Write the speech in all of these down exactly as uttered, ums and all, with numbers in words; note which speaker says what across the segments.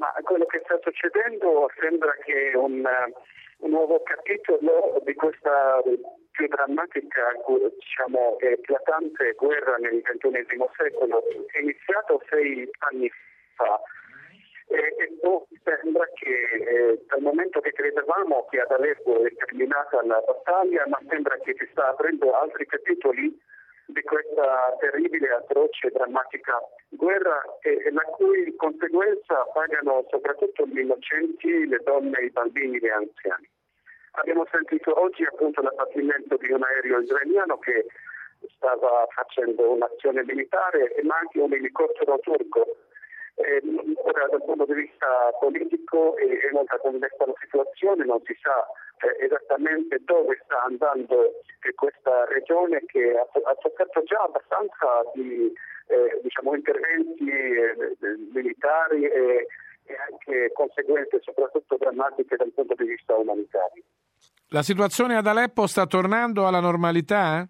Speaker 1: Ma quello che sta succedendo sembra che un, un nuovo capitolo di questa più drammatica, diciamo, eclatante guerra nel ventunesimo secolo è iniziato sei anni fa. E, e poi sembra che eh, dal momento che credevamo che ad Aleppo è terminata la battaglia, ma sembra che si sta aprendo altri capitoli di questa terribile, atroce, drammatica guerra e, e la cui conseguenza pagano soprattutto gli innocenti, le donne, i bambini, gli anziani. Abbiamo sentito oggi appunto l'abbattimento di un aereo israeliano che stava facendo un'azione militare, ma anche un elicottero turco. Eh, ora dal punto di vista politico è, è molto complessa la situazione, non si sa eh, esattamente dove sta andando eh, questa regione che ha, ha sofferto già abbastanza di eh, diciamo, interventi eh, militari e, e anche conseguenze soprattutto drammatiche dal punto di vista umanitario.
Speaker 2: La situazione ad Aleppo sta tornando alla normalità?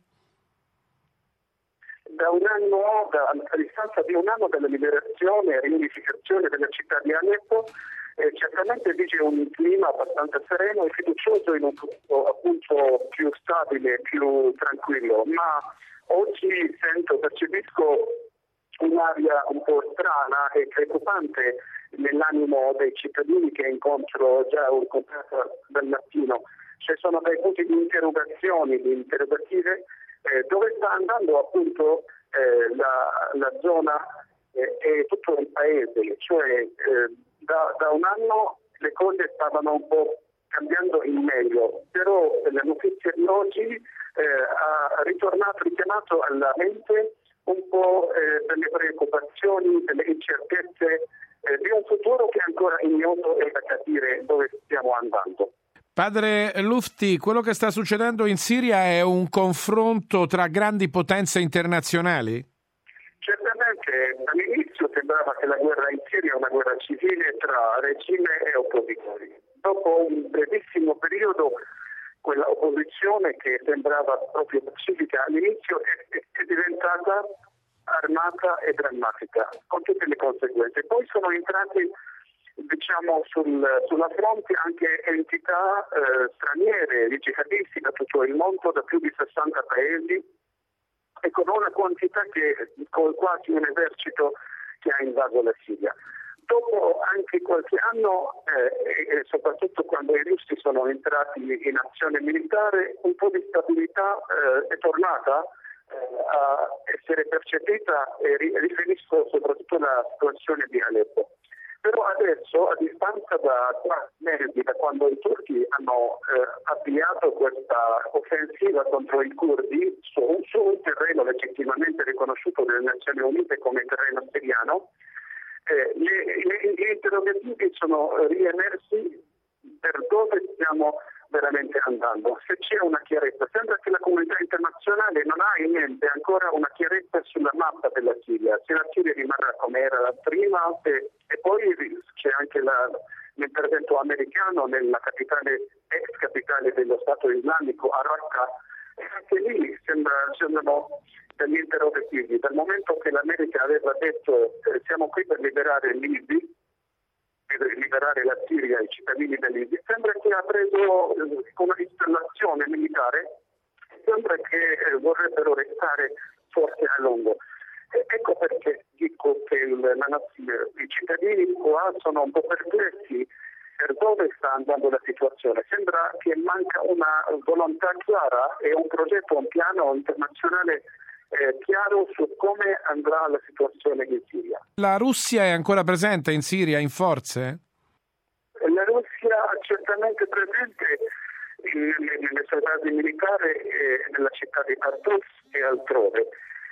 Speaker 1: Da un anno, da, a distanza di un anno dalla liberazione e riunificazione della città di Aleppo, eh, certamente vige un clima abbastanza sereno e fiducioso in un futuro appunto più stabile, più tranquillo, ma oggi sento, percepisco un'aria un po' strana e preoccupante nell'animo dei cittadini che incontro già ho incontrato dal mattino. Ci sono dei punti di interrogazioni, di interrogative, Eh, dove sta andando appunto eh, la, la zona eh, e tutto il paese, cioè eh, da, da un anno le cose stavano un po' cambiando in meglio, però le notizie di oggi eh, ha ritornato, richiamato alla mente un po' eh, delle preoccupazioni, delle incertezze eh, di un futuro che è ancora ignoto e da capire dove stiamo andando.
Speaker 2: Padre Lufti, quello che sta succedendo in Siria è un confronto tra grandi potenze internazionali?
Speaker 1: Certamente all'inizio sembrava che la guerra in Siria è una guerra civile tra regime e oppositori. Dopo un brevissimo periodo quella opposizione che sembrava proprio pacifica all'inizio è, è, è diventata armata e drammatica, con tutte le conseguenze. Poi sono entrati diciamo sul, sulla fronte anche entità eh, straniere, di jihadisti da tutto il mondo, da più di sessanta paesi e con una quantità che con quasi un esercito che ha invaso la Siria. Dopo anche qualche anno eh, e soprattutto quando i russi sono entrati in azione militare, un po' di stabilità eh, è tornata eh, a essere percepita e riferisco soprattutto alla situazione di Aleppo. Però adesso, a distanza da quattro mesi, da quando i turchi hanno eh, avviato questa offensiva contro i curdi su, su un terreno legittimamente riconosciuto dalle Nazioni Unite come terreno siriano, eh, gli, gli interrogativi sono riemersi per dove stiamo veramente andando. Se c'è una chiarezza, sembra che la comunità internazionale non ha in mente ancora una chiarezza sulla mappa della Siria, se la Siria rimarrà come era prima e, e poi c'è anche la, l'intervento americano nella capitale, ex capitale dello Stato islamico, a Raqqa, e anche lì sembra, sembrano degli interrogativi. Dal momento che l'America aveva detto eh, siamo qui per liberare l'I S I, per liberare la Siria e i cittadini dell'I S I, sembra che ha preso eh, una installazione militare, sembra che eh, vorrebbero restare forse a lungo. E ecco perché dico che il, la, i cittadini qua sono un po' perplessi per dove sta andando la situazione. Sembra che manca una volontà chiara e un progetto, un piano internazionale eh, chiaro su come andrà la situazione in Siria.
Speaker 2: La Russia è ancora presente in Siria in forze?
Speaker 1: La Russia è certamente presente in, nelle sue basi militari e nella città di Tartus e altrove.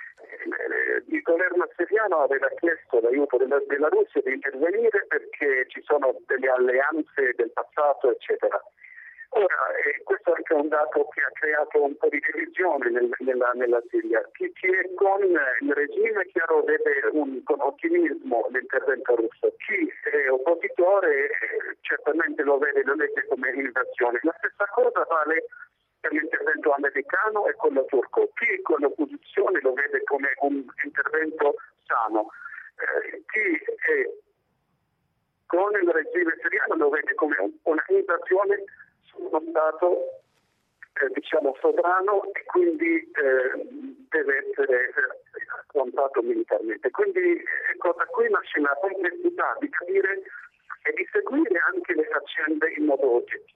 Speaker 1: Il governo siriano aveva chiesto l'aiuto della, della Russia di intervenire perché ci sono delle alleanze del passato, eccetera. Ora, eh, questo è anche un dato che ha creato un po' di divisione nel, nella, nella Siria. Chi, chi è con il regime, chiaro, vede un, con ottimismo l'intervento russo. Chi è oppositore eh, certamente lo vede, lo legge come invasione. La stessa cosa vale per l'intervento americano e quello turco. Chi con l'opposizione lo vede come un intervento sano. Eh, chi è invasione, il regime siriano lo vede come una invasione su uno Stato eh, diciamo sovrano e quindi eh, deve essere affrontato militarmente. Quindi ecco, da qui nasce la complessità di capire e di seguire anche le faccende in modo oggettivo.